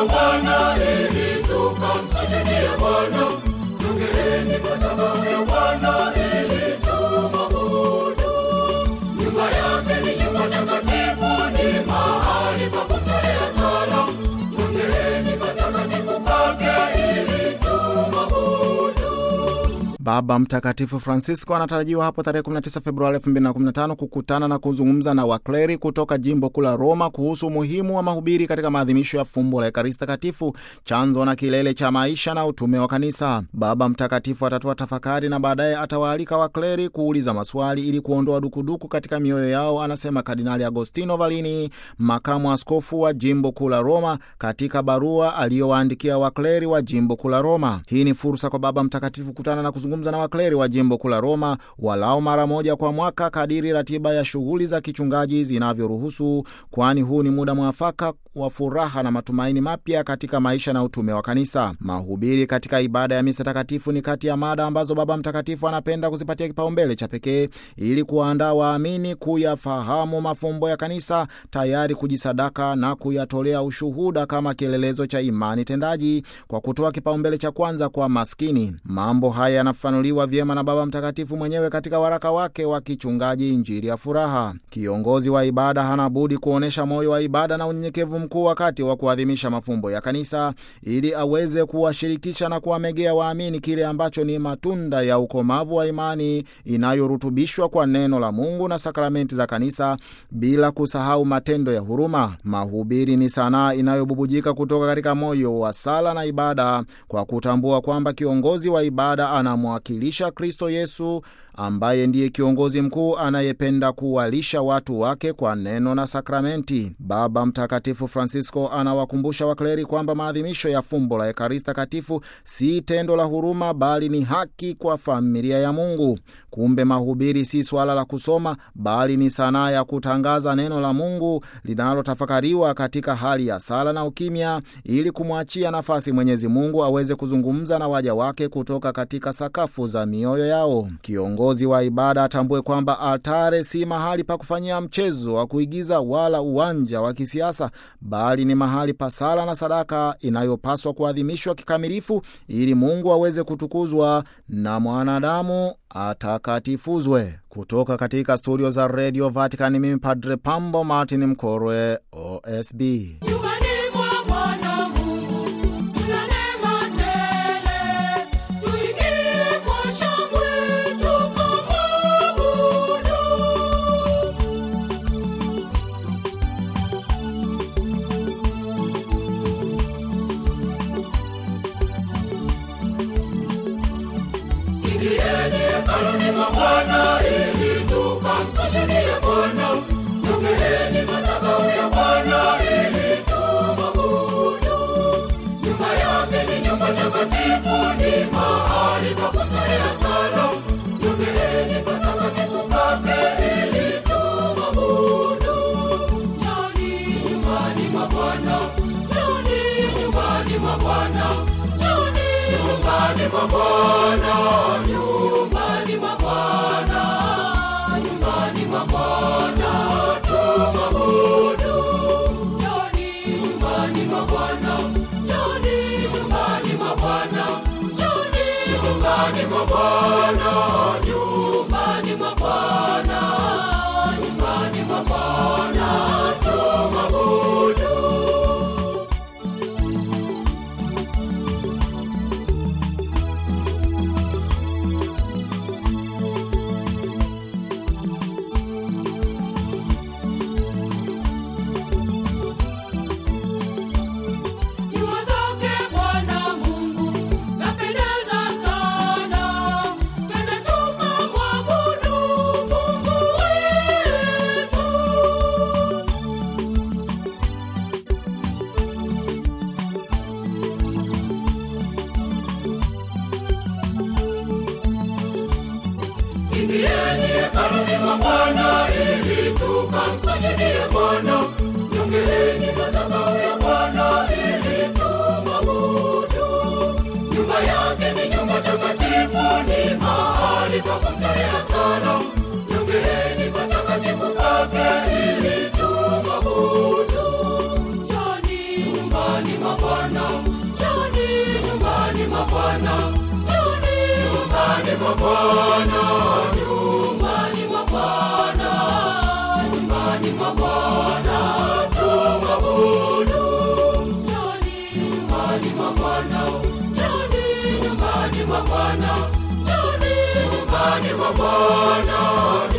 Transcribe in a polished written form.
mwa Bwana ili tukamsujudie Bwana. Jongeeni madhabahu ya Bwana ili tumwabudu. Nyumba yake ni nyumba takatifu, ni mahali pa kutolea sala. Jongeeni patakatifu pake ili tumwabudu. Baba Mtakatifu Francisco anatarajiwa hapo tarehe 19 Februari 2015 kukutana na kuzungumza na wakleri kutoka jimbo kuu la Roma kuhusu umuhimu wa mahubiri katika maadhimisho ya fumbo la Ekaristi Takatifu, chanzo na kilele cha maisha na utume wa kanisa. Baba Mtakatifu atatoa tafakari na baadaye atawaalika wakleri kuuliza maswali ili kuondoa dukuduku katika mioyo yao, anasema Kardinali Agostino Valini, makamu askofu wa jimbo kuu la Roma, katika barua aliyowaandikia wakleri wa jimbo kuu la Roma. Hii ni fursa kwa Baba Mtakatifu kukutana na kuzungumza na wakleri wa jimbo kuu la Roma walao mara moja kwa mwaka kadiri ratiba ya shughuli za kichungaji zinavyoruhusu, kwani huu ni muda mwafaka wa furaha na matumaini mapya katika maisha na utume wa kanisa. Mahubiri katika ibada ya misa takatifu ni kati ya mada ambazo Baba Mtakatifu anapenda kuzipatia kipaumbele cha pekee ili kuandaa waamini kuyafahamu mafumbo ya kanisa, tayari kujisadaka na kuyatolea ushuhuda kama kielelezo cha imani tendaji, kwa kutoa kipaumbele cha kwanza kwa maskini. Mambo haya yanafanuliwa vyema na Baba Mtakatifu mwenyewe katika waraka wake wa kichungaji Injili ya Furaha. Kiongozi wa ibada hana budi kuonesha moyo wa ibada na unyenyekevu mkuu wakati wa kuadhimisha mafumbo ya kanisa, ili aweze kuwashirikisha na kuwamegea waamini kile ambacho ni matunda ya ukomavu wa imani inayorutubishwa kwa neno la Mungu na sakramenti za kanisa, bila kusahau matendo ya huruma. Mahubiri ni sanaa inayobubujika kutoka katika moyo wa sala na ibada, kwa kutambua kwamba kiongozi wa ibada anamwakilisha Kristo Yesu, ambaye ndiye kiongozi mkuu anayependa kuwalisha watu wake kwa neno na sakramenti. Baba Mtakatifu Francisco anawakumbusha wakleri kwamba maadhimisho ya fumbo la Ekaristi Takatifu si tendo la huruma, bali ni haki kwa familia ya Mungu. Kumbe mahubiri si swala la kusoma, bali ni sanaa ya kutangaza neno la Mungu linalotafakariwa katika hali ya sala na ukimya, ili kumwachia nafasi Mwenyezi Mungu aweze kuzungumza na waja wake kutoka katika sakafu za mioyo yao. Kiongozi wa ibada atambue kwamba altare si mahali pa kufanyia mchezo wa kuigiza wala uwanja wa kisiasa, bali ni mahali pa sala na sadaka inayopaswa kuadhimishwa kikamilifu ili Mungu aweze kutukuzwa na mwanadamu atakatifuzwe. Kutoka katika studio za Radio Vatican, mimi Padre Pambo Martin Mkorwe, OSB. Hekaluni mwa Bwana ili tukamsujudie Bwana. Jongeeni madhabahu ya Bwana ili tumwabudu. Nyumba yake ni nyumba takatifu, ni mahali pa kutolea sala. Jongeeni patakatifu pake ili tumwabudu. Njoni nyumbani mwa Bwana, njoni nyumbani mwa Bwana, njoni nyumbani mwa Bwana, nyumbani mwa Bwana, nyumbani mwa Bwana tumwabudu. Njoni nyumbani mwa Bwana, njoni nyumbani mwa Bwana, njoni nyumbani mwa Bwana, nyumbani mwa Bwana, nyumbani mwa Bwana tumwabudu. Ingieni hekaluni mwa Bwana ili tukamsujudie Bwana. Jongeeni madhabahu ya Bwana ili tumwabudu. Nyumba yake ni nyumba takatifu, ni mahali pa kumtolea sala. Jongeeni patakatifu pake ili tumwabudu. Njoni nyumbani mwa Bwana. Bwana, nyumbani mwa Bwana, nyumbani mwa Bwana tumwabudu. Njoni nyumbani mwa Bwana, njoni nyumbani mwa Bwana, njoni nyumbani mwa Bwana.